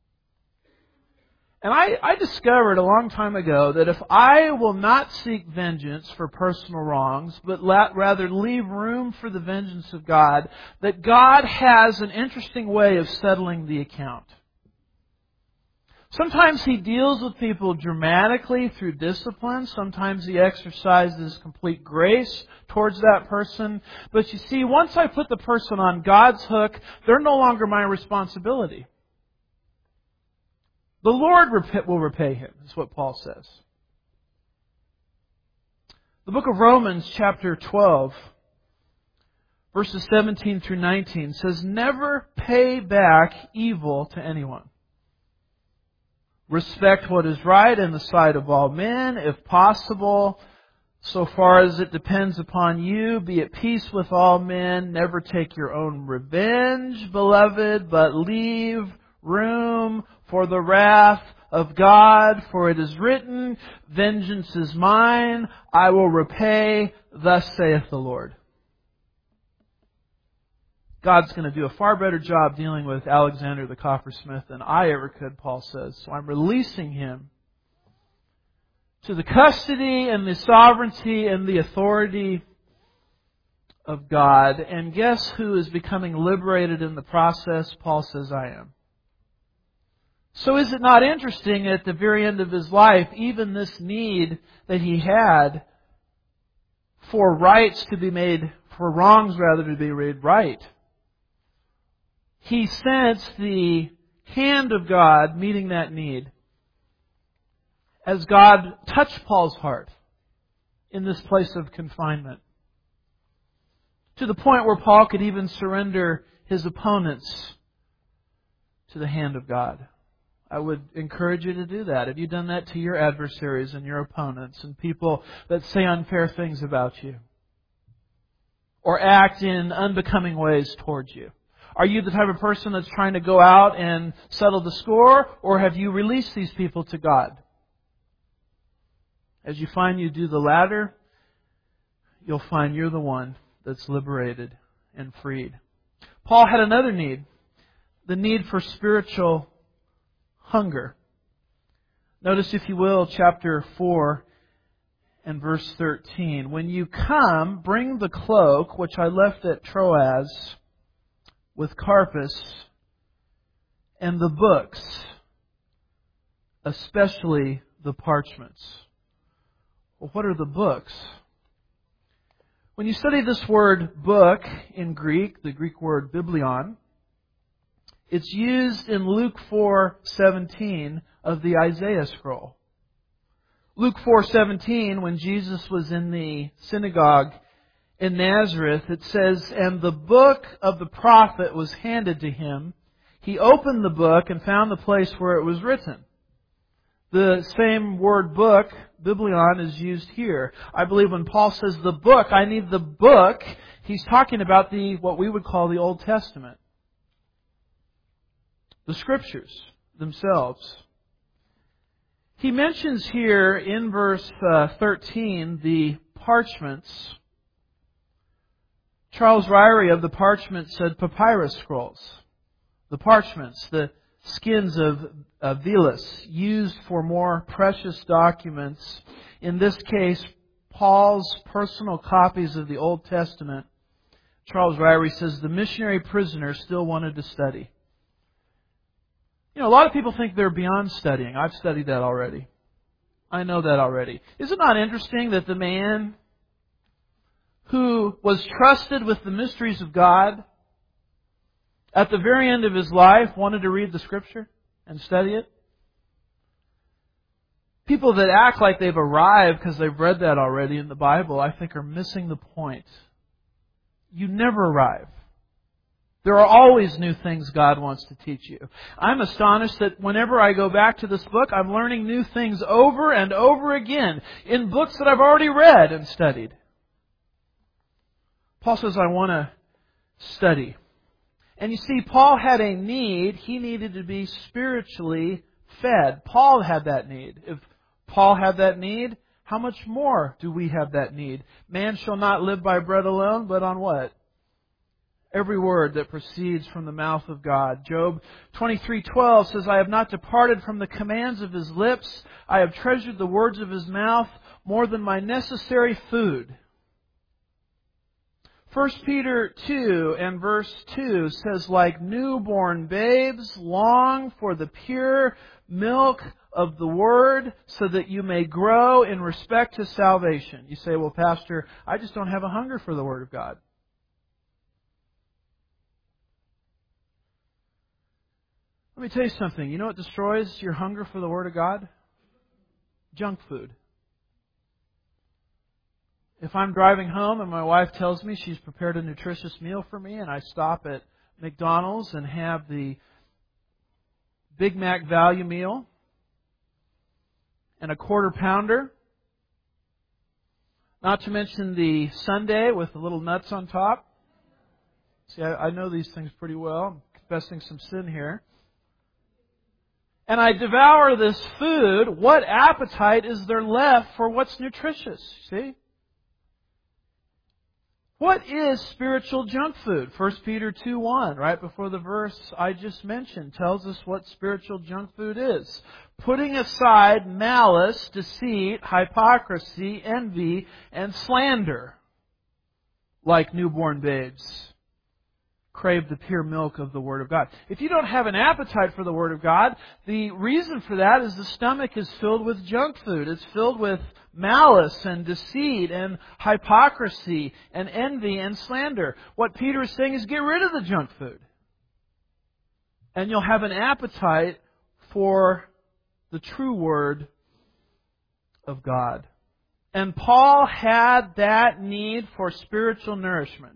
And I, I discovered a long time ago that if I will not seek vengeance for personal wrongs, but let, rather leave room for the vengeance of God, that God has an interesting way of settling the account. Sometimes He deals with people dramatically through discipline. Sometimes He exercises complete grace towards that person. But you see, once I put the person on God's hook, they're no longer my responsibility. The Lord will repay him, is what Paul says. The book of Romans, chapter twelve, verses seventeen through nineteen, says, "Never pay back evil to anyone. Respect what is right in the sight of all men, if possible. So far as it depends upon you, be at peace with all men. Never take your own revenge, beloved, but leave room for the wrath of God. For it is written, 'Vengeance is mine, I will repay, thus saith the Lord.'" God's going to do a far better job dealing with Alexander the coppersmith than I ever could, Paul says. So I'm releasing him to the custody and the sovereignty and the authority of God. And guess who is becoming liberated in the process? Paul says, I am. So is it not interesting at the very end of his life, even this need that he had for rights to be made, for wrongs rather to be made right, he sensed the hand of God meeting that need as God touched Paul's heart in this place of confinement, to the point where Paul could even surrender his opponents to the hand of God. I would encourage you to do that. Have you done that to your adversaries and your opponents and people that say unfair things about you or act in unbecoming ways towards you? Are you the type of person that's trying to go out and settle the score, or have you released these people to God? As you find you do the latter, you'll find you're the one that's liberated and freed. Paul had another need, the need for spiritual hunger. Notice, if you will, chapter four and verse thirteen. "When you come, bring the cloak which I left at Troas with Carpus, and the books, especially the parchments." Well, what are the books? When you study this word book in Greek, the Greek word biblion, it's used in Luke four seventeen of the Isaiah scroll. Luke four seventeen, when Jesus was in the synagogue in Nazareth, it says, "And the book of the prophet was handed to him. He opened the book and found the place where it was written." The same word book, biblion, is used here. I believe when Paul says the book, I need the book, he's talking about the what we would call the Old Testament. The Scriptures themselves. He mentions here in verse uh, thirteen the parchments. Charles Ryrie of the parchment said papyrus scrolls. The parchments, the skins of uh, Velus, used for more precious documents. In this case, Paul's personal copies of the Old Testament. Charles Ryrie says the missionary prisoners still wanted to study. You know, a lot of people think they're beyond studying. I've studied that already. I know that already. Is it not interesting that the man who was trusted with the mysteries of God, at the very end of his life, wanted to read the Scripture and study it? People that act like they've arrived because they've read that already in the Bible, I think, are missing the point. You never arrive. There are always new things God wants to teach you. I'm astonished that whenever I go back to this book, I'm learning new things over and over again in books that I've already read and studied. Paul says, I want to study. And you see, Paul had a need. He needed to be spiritually fed. Paul had that need. If Paul had that need, how much more do we have that need? Man shall not live by bread alone, but on what? Every word that proceeds from the mouth of God. Job twenty-three twelve says, I have not departed from the commands of His lips. I have treasured the words of His mouth more than my necessary food. First Peter two and verse two says, like newborn babes, long for the pure milk of the Word, so that you may grow in respect to salvation. You say, well, Pastor, I just don't have a hunger for the Word of God. Let me tell you something. You know what destroys your hunger for the Word of God? Junk food. If I'm driving home and my wife tells me she's prepared a nutritious meal for me and I stop at McDonald's and have the Big Mac value meal and a quarter pounder, not to mention the sundae with the little nuts on top. See, I, I know these things pretty well. I'm confessing some sin here. And I devour this food, what appetite is there left for what's nutritious? See? What is spiritual junk food? First Peter two one, right before the verse I just mentioned, tells us what spiritual junk food is. Putting aside malice, deceit, hypocrisy, envy, and slander, like newborn babes. Crave the pure milk of the Word of God. If you don't have an appetite for the Word of God, the reason for that is the stomach is filled with junk food. It's filled with malice and deceit and hypocrisy and envy and slander. What Peter is saying is get rid of the junk food. And you'll have an appetite for the true Word of God. And Paul had that need for spiritual nourishment.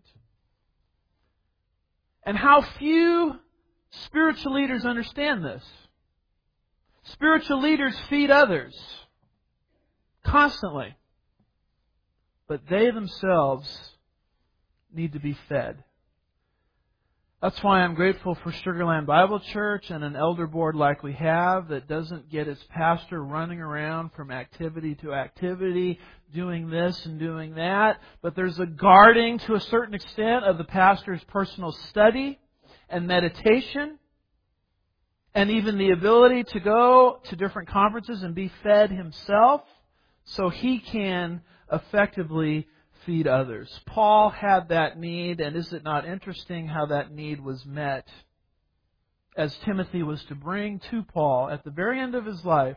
And how few spiritual leaders understand this. Spiritual leaders feed others constantly. But they themselves need to be fed. That's why I'm grateful for Sugarland Bible Church and an elder board like we have that doesn't get its pastor running around from activity to activity, doing this and doing that. But there's a guarding to a certain extent of the pastor's personal study and meditation, and even the ability to go to different conferences and be fed himself so he can effectively feed others. Paul had that need, and is it not interesting how that need was met as Timothy was to bring to Paul at the very end of his life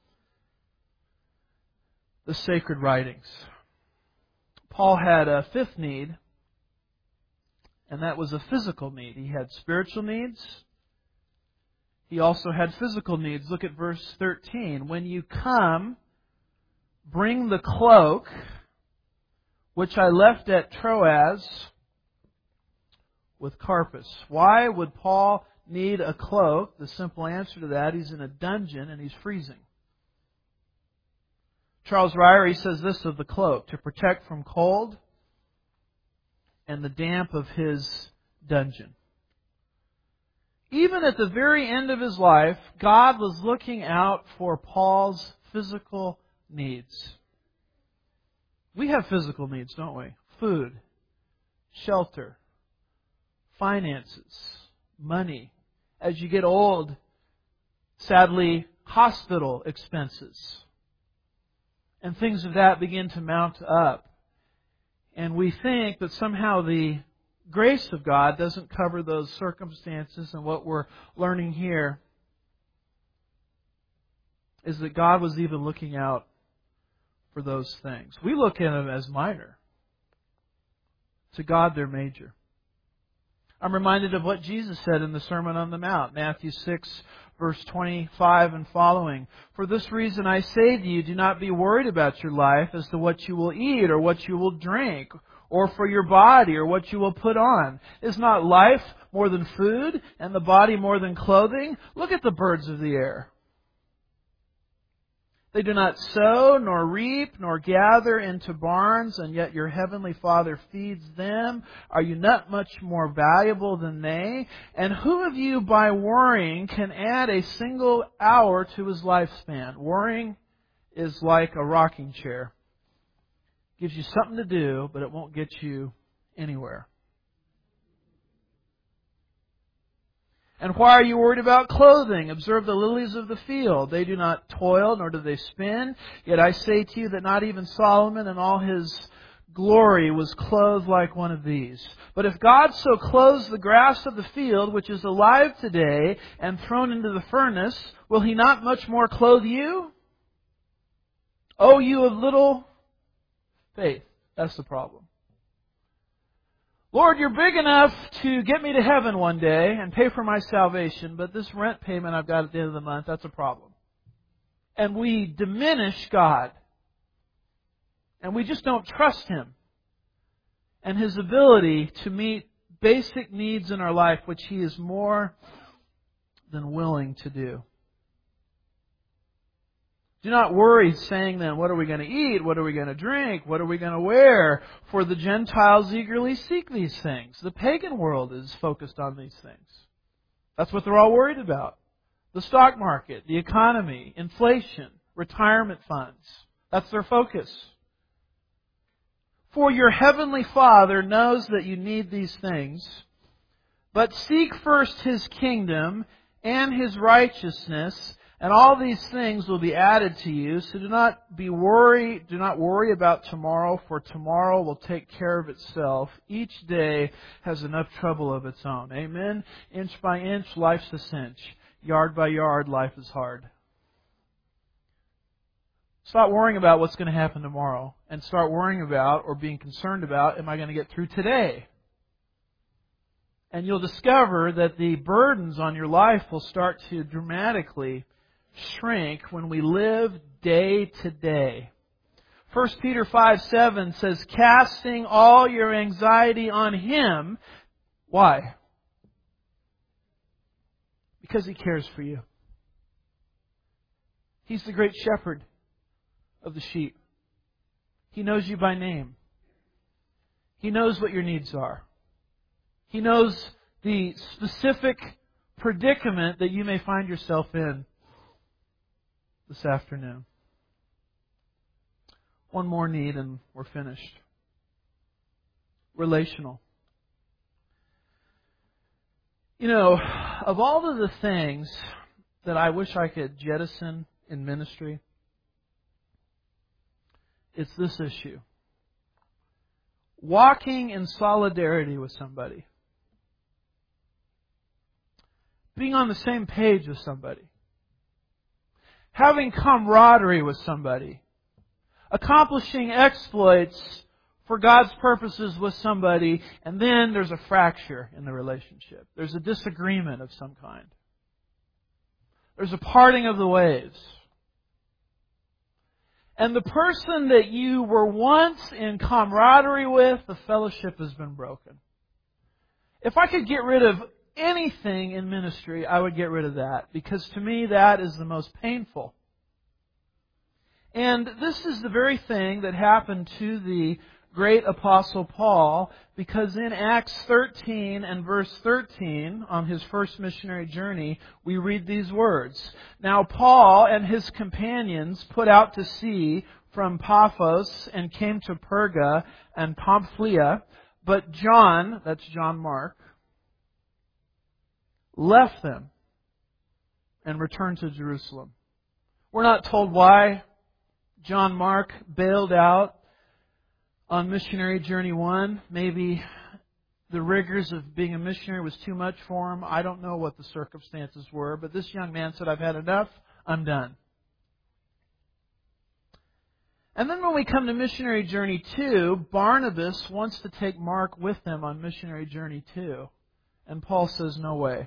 the sacred writings. Paul had a fifth need, and that was a physical need. He had spiritual needs. He also had physical needs. Look at verse thirteen. When you come, bring the cloak which I left at Troas with Carpus. Why would Paul need a cloak? The simple answer to that, he's in a dungeon and he's freezing. Charles Ryrie says this of the cloak: to protect from cold and the damp of his dungeon. Even at the very end of his life, God was looking out for Paul's physical needs. We have physical needs, don't we? Food, shelter, finances, money. As you get old, sadly, hospital expenses. And things of that begin to mount up. And we think that somehow the grace of God doesn't cover those circumstances. And what we're learning here is that God was even looking out for those things. We look at them as minor. To God, they're major. I'm reminded of what Jesus said in the Sermon on the Mount, Matthew six, verse twenty-five and following. For this reason I say to you, do not be worried about your life as to what you will eat or what you will drink, or for your body or what you will put on? Is not life more than food and the body more than clothing? Look at the birds of the air. They do not sow, nor reap, nor gather into barns, and yet your heavenly Father feeds them. Are you not much more valuable than they? And who of you, by worrying, can add a single hour to his lifespan? Worrying is like a rocking chair. Gives you something to do, but it won't get you anywhere. And why are you worried about clothing? Observe the lilies of the field. They do not toil, nor do they spin. Yet I say to you that not even Solomon in all his glory was clothed like one of these. But if God so clothes the grass of the field, which is alive today and thrown into the furnace, will He not much more clothe you? O you of little faith. That's the problem. Lord, you're big enough to get me to heaven one day and pay for my salvation, but this rent payment I've got at the end of the month, that's a problem. And we diminish God. And we just don't trust Him and His ability to meet basic needs in our life, which He is more than willing to do. Do not worry, saying then, what are we going to eat? What are we going to drink? What are we going to wear? For the Gentiles eagerly seek these things. The pagan world is focused on these things. That's what they're all worried about. The stock market, the economy, inflation, retirement funds. That's their focus. For your heavenly Father knows that you need these things. But seek first His kingdom and His righteousness, and all these things will be added to you. So do not be worried, do not worry about tomorrow, for tomorrow will take care of itself. Each day has enough trouble of its own. Amen. Inch by inch, life's a cinch. Yard by yard, life is hard. Stop worrying about what's going to happen tomorrow and start worrying about or being concerned about, am I going to get through today? And you'll discover that the burdens on your life will start to dramatically shrink when we live day to day. First Peter five seven says, casting all your anxiety on Him. Why? Because He cares for you. He's the great shepherd of the sheep. He knows you by name. He knows what your needs are. He knows the specific predicament that you may find yourself in this afternoon. One more need and we're finished. Relational. You know, of all of the things that I wish I could jettison in ministry, it's this issue. Walking in solidarity with somebody. Being on the same page with somebody. Having camaraderie with somebody. Accomplishing exploits for God's purposes with somebody, and then there's a fracture in the relationship. There's a disagreement of some kind. There's a parting of the ways. And the person that you were once in camaraderie with, the fellowship has been broken. If I could get rid of anything in ministry, I would get rid of that. Because to me, that is the most painful. And this is the very thing that happened to the great Apostle Paul, because in Acts thirteen and verse thirteen, on his first missionary journey, we read these words. Now Paul and his companions put out to sea from Paphos and came to Perga and Pamphylia, but John, that's John Mark, left them and returned to Jerusalem. We're not told why John Mark bailed out on missionary journey one. Maybe the rigors of being a missionary was too much for him. I don't know what the circumstances were, but this young man said, I've had enough, I'm done. And then when we come to missionary journey two, Barnabas wants to take Mark with them on missionary journey two. And Paul says, no way.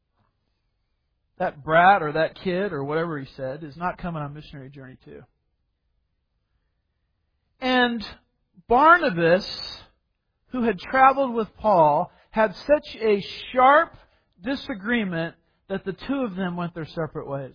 That brat or that kid or whatever he said is not coming on missionary journey two. And Barnabas who had traveled with Paul, had such a sharp disagreement that the two of them went their separate ways.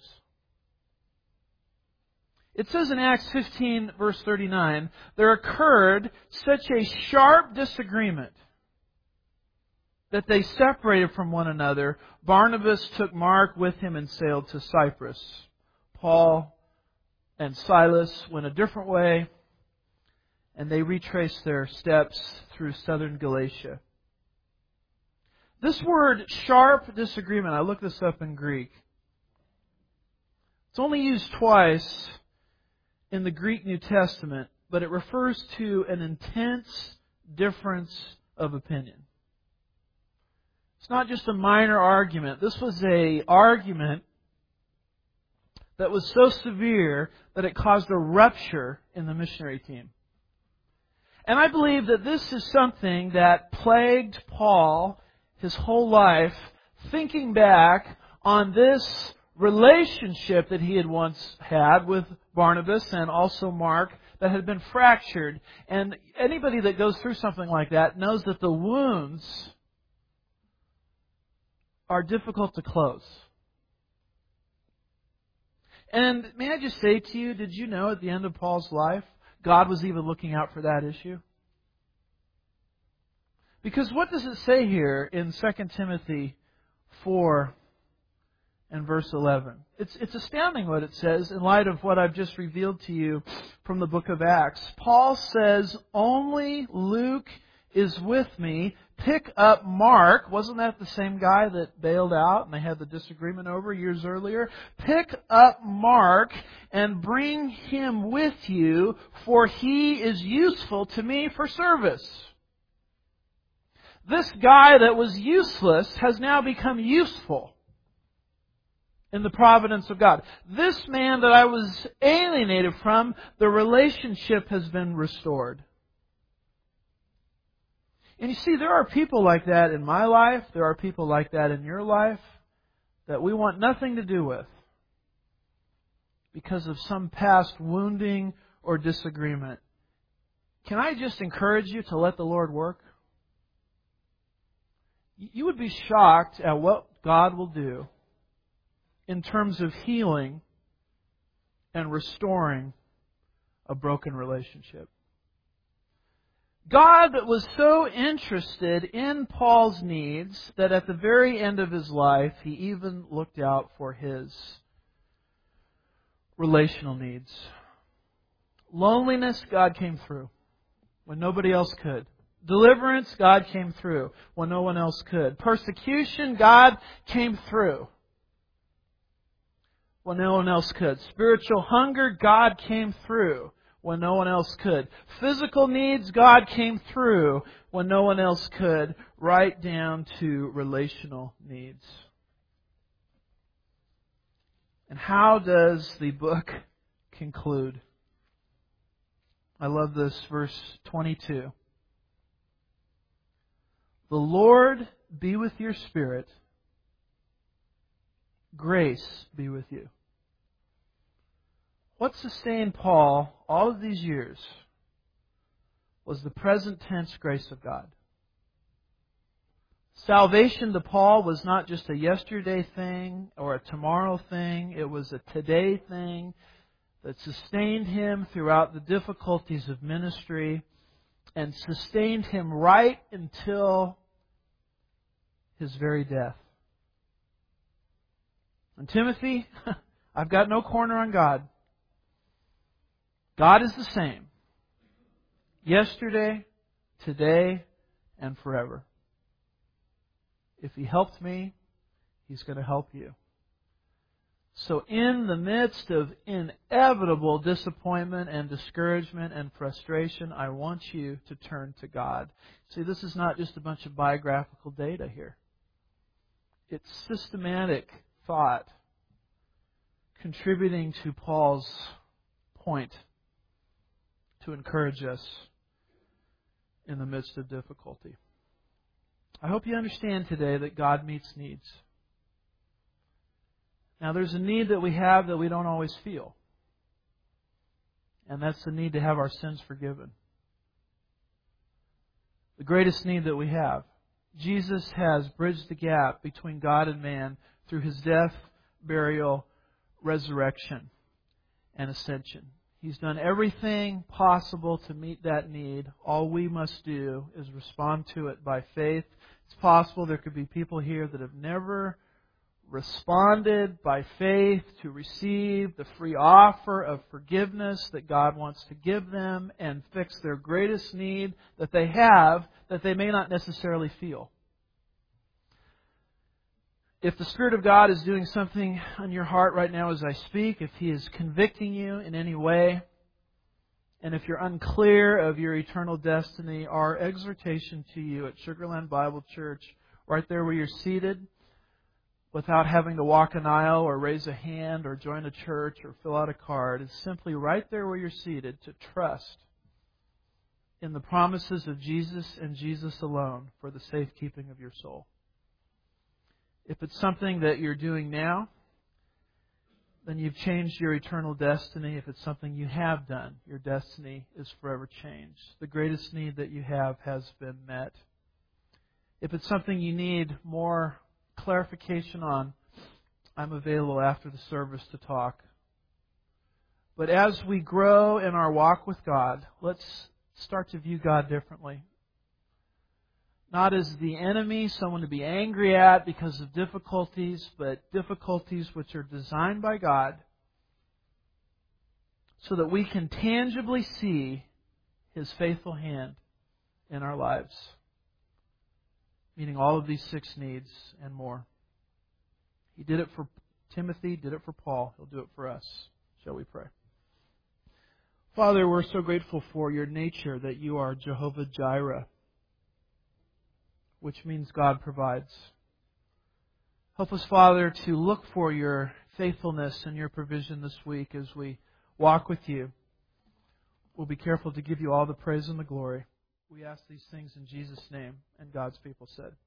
It says in Acts fifteen, verse thirty-nine, there occurred such a sharp disagreement that they separated from one another. Barnabas took Mark with him and sailed to Cyprus. Paul and Silas went a different way, and they retraced their steps through southern Galatia. This word, sharp disagreement, I looked this up in Greek. It's only used twice in the Greek New Testament, but it refers to an intense difference of opinion. It's not just a minor argument. This was an argument that was so severe that it caused a rupture in the missionary team. And I believe that this is something that plagued Paul his whole life, thinking back on this relationship that he had once had with Barnabas and also Mark that had been fractured. And anybody that goes through something like that knows that the wounds are difficult to close. And may I just say to you, did you know at the end of Paul's life, God was even looking out for that issue? Because what does it say here in Second Timothy four and verse eleven? It's, it's astounding what it says in light of what I've just revealed to you from the book of Acts. Paul says, only Luke is with me. Pick up Mark. Wasn't that the same guy that bailed out and they had the disagreement over years earlier? Pick up Mark and bring him with you, for he is useful to me for service. This guy that was useless has now become useful in the providence of God. This man that I was alienated from, the relationship has been restored. And you see, there are people like that in my life, there are people like that in your life, that we want nothing to do with because of some past wounding or disagreement. Can I just encourage you to let the Lord work? You would be shocked at what God will do in terms of healing and restoring a broken relationship. God was so interested in Paul's needs that at the very end of his life, He even looked out for his relational needs. Loneliness, God came through when nobody else could. Deliverance, God came through when no one else could. Persecution, God came through when no one else could. Spiritual hunger, God came through when no one else could. Physical needs, God came through when no one else could, right down to relational needs. And how does the book conclude? I love this, verse twenty-two. The Lord be with your spirit. Grace be with you. What sustained Paul all of these years was the present tense grace of God. Salvation to Paul was not just a yesterday thing or a tomorrow thing. It was a today thing that sustained him throughout the difficulties of ministry and sustained him right until his very death. And Timothy, I've got no corner on God. God is the same. Yesterday, today, and forever. If He helped me, He's going to help you. So in the midst of inevitable disappointment and discouragement and frustration, I want you to turn to God. See, this is not just a bunch of biographical data here. It's systematic thought contributing to Paul's point to encourage us in the midst of difficulty. I hope you understand today that God meets needs. Now, there's a need that we have that we don't always feel. And that's the need to have our sins forgiven. the greatest need that we have. Jesus has bridged the gap between God and man through His death, burial, resurrection, and ascension. He's done everything possible to meet that need. All we must do is respond to it by faith. It's possible there could be people here that have never responded by faith to receive the free offer of forgiveness that God wants to give them and fix their greatest need that they have that they may not necessarily feel. If the Spirit of God is doing something on your heart right now as I speak, if He is convicting you in any way, and if you're unclear of your eternal destiny, our exhortation to you at Sugarland Bible Church, right there where you're seated, without having to walk an aisle or raise a hand or join a church or fill out a card, is simply right there where you're seated to trust in the promises of Jesus and Jesus alone for the safekeeping of your soul. If it's something that you're doing now, then you've changed your eternal destiny. If it's something you have done, your destiny is forever changed. The greatest need that you have has been met. If it's something you need more clarification on, I'm available after the service to talk. But as we grow in our walk with God, let's start to view God differently. Not as the enemy, someone to be angry at because of difficulties, but difficulties which are designed by God so that we can tangibly see His faithful hand in our lives, meeting all of these six needs and more. He did it for Timothy, did it for Paul. He'll do it for us. Shall we pray? Father, we're so grateful for your nature that you are Jehovah Jireh, which means God provides. Help us, Father, to look for your faithfulness and your provision this week as we walk with you. We'll be careful to give you all the praise and the glory. We ask these things in Jesus' name, and God's people said.